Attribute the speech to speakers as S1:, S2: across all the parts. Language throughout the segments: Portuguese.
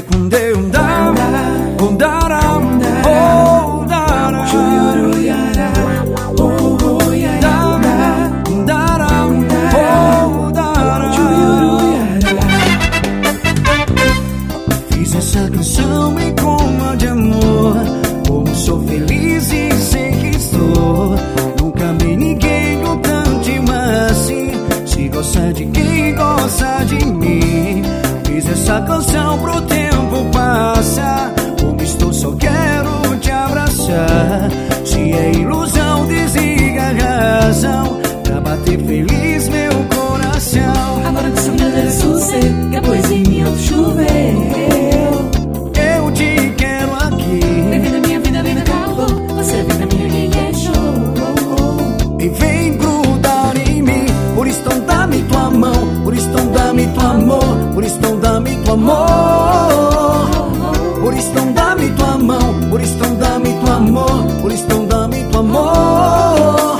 S1: Fiz essa canção em coma de amor. Como sou feliz e sei que estou. Nunca amei ninguém com tanto assim. Se gosta de quem gosta de mim. Fiz essa canção pro tempo passar. Como estou, só quero te abraçar. Se é ilusão, desliga a razão pra bater feliz meu coração.
S2: Agora que sou grande sossego, que a poesia em mim choveu.
S1: Eu te quero aqui.
S2: Bem-vindo à minha vida, vem na calor. Você vem na minha linha, show.
S1: E vem grudar em mim. Por isso então dá-me tua mão. Por isso então dá-me tua amor. Por isso então dá-me tua amor. Por isso então dá-me tua mão. Por isso então dá-me tua amor. Por isso então dá-me tua amor.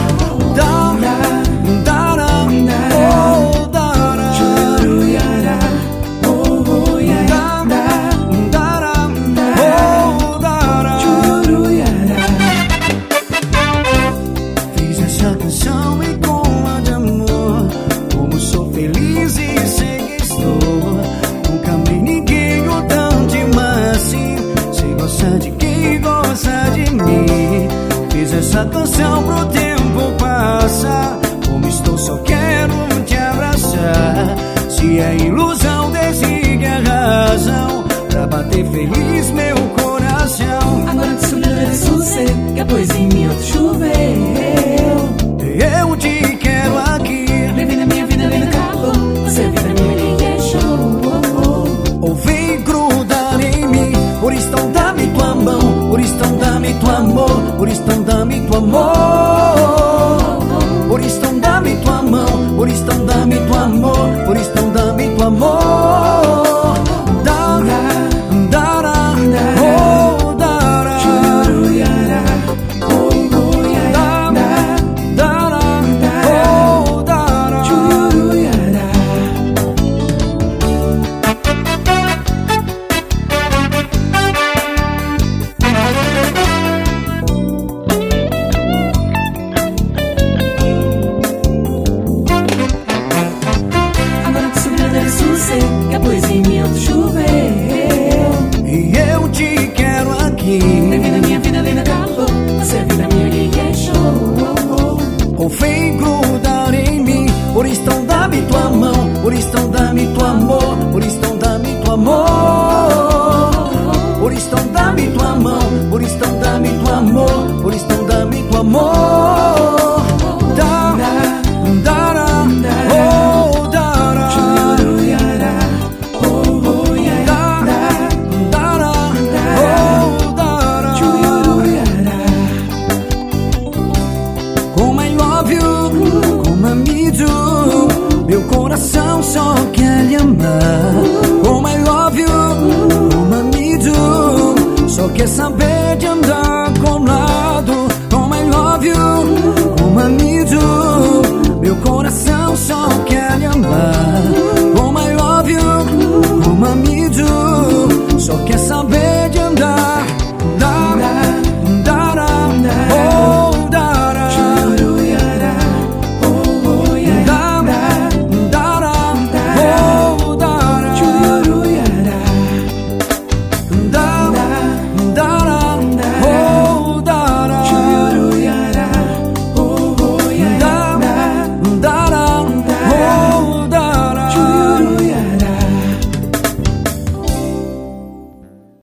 S1: Fiz essa canção em coma de amor. Como sou feliz e sei que estou. Nunca amei ninguém ou tanto assim. Se gosta de quem gosta de mim. Fiz essa canção pro tempo passar. Como estou, só quero te abraçar. Se é ilusão, desligue a razão pra bater feliz meu coração.
S2: Agora que sou grande sossego, que a poesia em mim choveu.
S1: Eu te quero aqui.
S2: Bem-vindo à minha vida, vem no calor. Você vem na minha linha, show.
S1: Ou vem grudar em mim. Por isso então dá-me tua mão. Por isso então dá-me tua amor. Por isso então dá-me tua amor. Por isso então dá-me tua mão. Por isso então dá-me tua amor. Por isso então dá-me tua amor.
S2: Que a poesia em mim choveu.
S1: E eu te quero aqui.
S2: Bem-vindo à minha vida, vem na calor. Você vem na minha linha, show.
S1: Ou vem grudar em mim. Por isso então dá-me tua mão. Por isso então dá-me tua amor. Por isso então dá-me tua amor. Por isso então dá-me tua mão. Por isso então dá-me tua amor. Por isso então dá-me tua amor. Meu coração só quer lhe amar. Como I love you, como I need you. Só quer saber de andar com lado. Como I love you, como I need you. Meu coração só quer lhe amar. Como I love you, como I need you.